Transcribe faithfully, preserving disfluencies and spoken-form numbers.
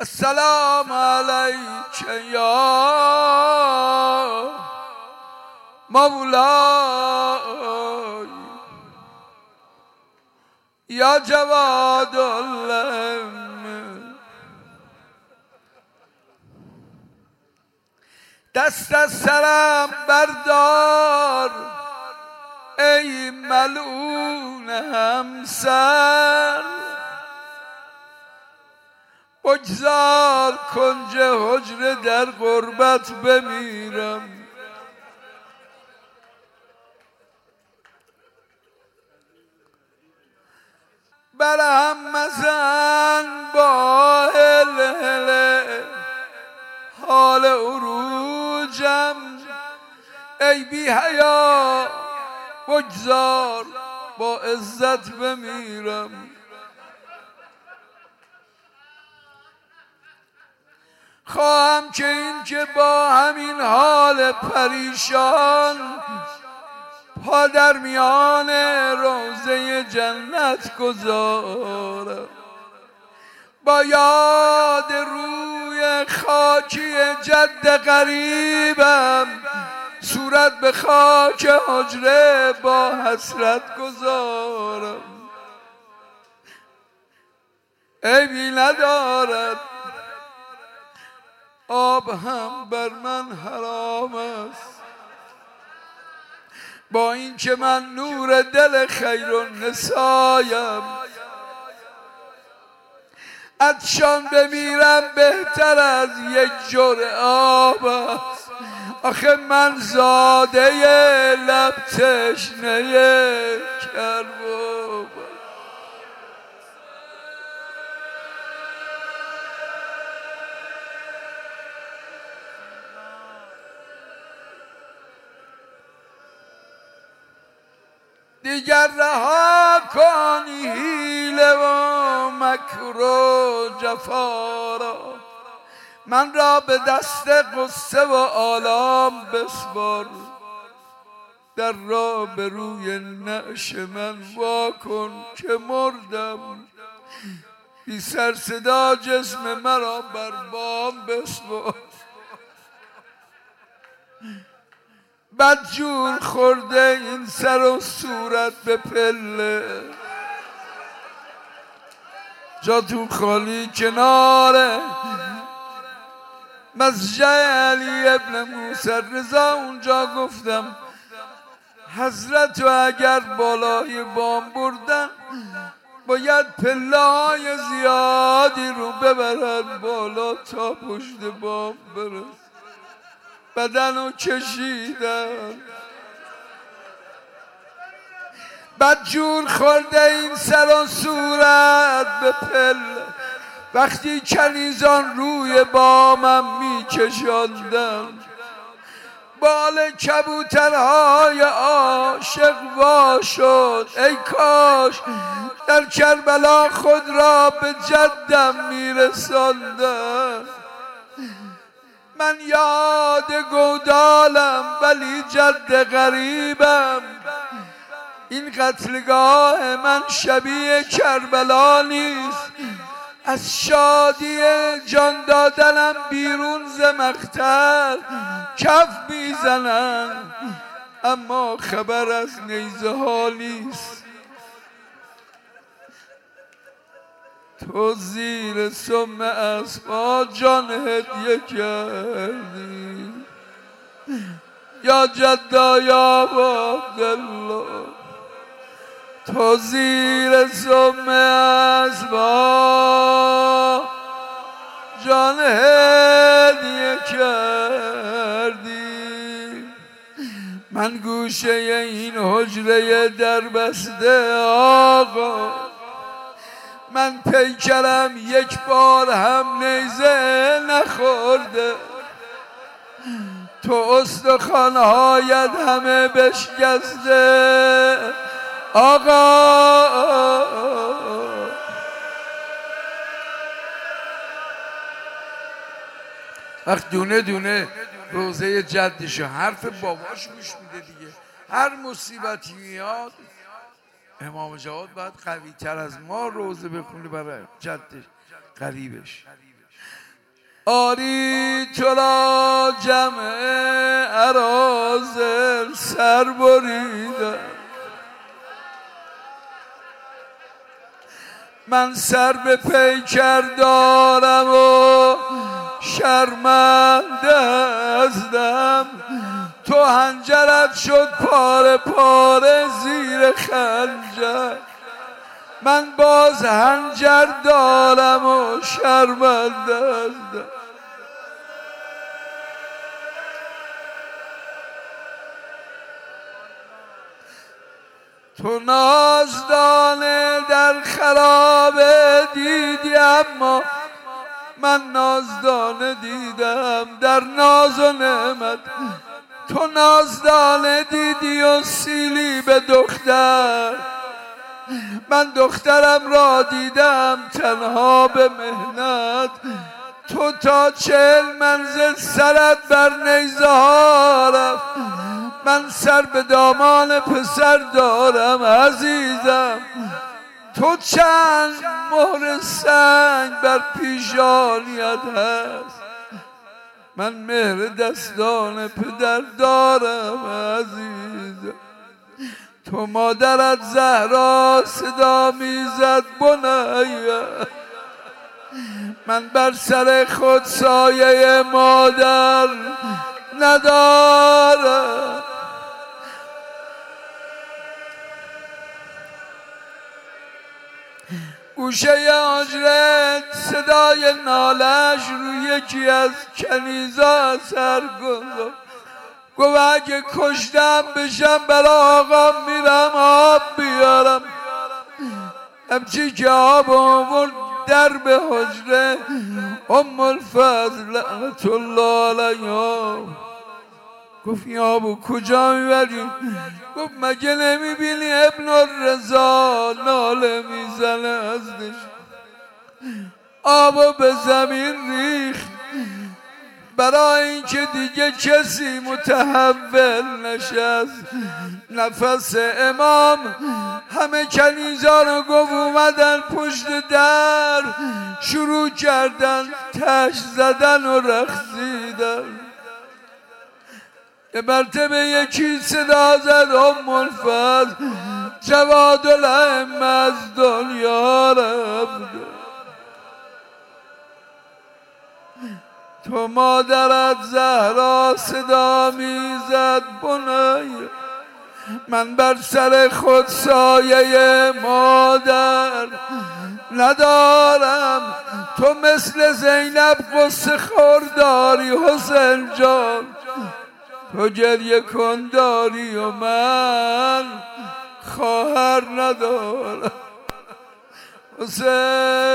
السلام علیک یا مولای یا جواد الله. دست از سرم بردار ای ملعون همسر، بگذار کنج حجره در غربت بمیرم. برهم مزن با هله حال عروجم ای بی حیا، بگذار با عزت بمیرم. خواهم که این که با همین حال پریشان پا در میان روضه جنت گذارم، با یاد روی خاکی جد غریبم صورت به خاک حجره با حسرت گذارم. عیبی ندارد آب هم بر من حرام است، با این که من نور دل خیرالنسایم. عطشان بمیرم بهتر از یک جرعه آب است، آخه من زاده لب تشنه کرباب. دیگر رها کن حیله و مکر و جفا را، من را به دست غصه و آلام بسپار. در را به روی نعش من وا کن که مردم، بی سر صدا جسم مرا بر بام بسپار. بدجور خورده این سر و صورت به پله، جاتون خالی کناره مسجد علی ابن موسی رضا. اونجا گفتم حضرت و اگر بالای بام بردن باید پله های زیادی رو ببرن بالا تا پشت بام برس. بدن رو کشیدن، بدجور خورده این سر و صورت به پله. وقتی کنیزان روی بامم می کشاندن، بال کبوترهای عاشق وا شد. ای کاش در کربلا خود را به جدم می رساندم. من یاد گودالم ولی جد غریبم. این قتلگاه من شبیه کربلا نیست. از شادی جان دادنم بیرون ز مقتل کف میزنن، اما خبر از نیزه ها نیست. تو زیر سم اسبا جان هدیه کردی یا جدا یا عبدالله. تو زیر سم اسبا جان هدیه کردی. من گوشه این حجره در بسته آقا، من پیکرم یک بار هم نیزه نخورده. تو استخوان‌هایت همه بشکسته آقا. وقت دونه دونه روزه جدشو حرف باباش گوش میده دیگه. هر مصیبتی میاد امام جواد باید قوی تر از ما روزه بخونه برای جدش قریبش. آری تو را جمع اراذل سر بریدم، من سر به پیکر دارم و شرمنده ازدم، تو حنجرت شد پاره پاره زیر خنجر، من باز حنجر دارم و شرمنده ازدم. تو نازدانه در خرابه دیدی، اما من نازدانه دیدم در ناز و نعمت. تو نازدانه دیدی و سیلی به دختر، من دخترم را دیدم تنها به مهنت. تو تا چهل منزل سرت بر نیزه ها رفت، من سر به دامان پسر دارم عزیزم. تو چند مهر سنگ بر پیشانیت هست، من مهر دستان پدر دارم عزیزم. تو مادرت زهرا صدا میزد بنیه، من بر سر خود سایه مادر ندارم. گوشه حجرت صدای نالش روی یکی از کنیزا اثر گذاشت. گفت اگه کشتم بشم برا آقا میرم آب بیارم. همچی که آب آورد در به حجره ام الفضل لعنت الله علیها. گفت این آبو کجا میبری؟ گفت مگه نمیبینی ابن الرضا ناله میزنه ازش؟ آبو به زمین ریخت برای اینکه دیگه کسی متحول نشست. نفس امام همه کنیزا رو گفت اومدن پشت در، شروع کردن تش زدن و رقصیدن. یه مرتبه یکی صدا زد ام الفضل جواد الائمه از دنیا رفته. تو مادرت زهرا صدا میزد بنیه، من بر سر خود سایه مادر ندارم. تو مثل زینب قصه خور داری حسین جان، تو گریه کن داری و من خواهر ندارم. حسین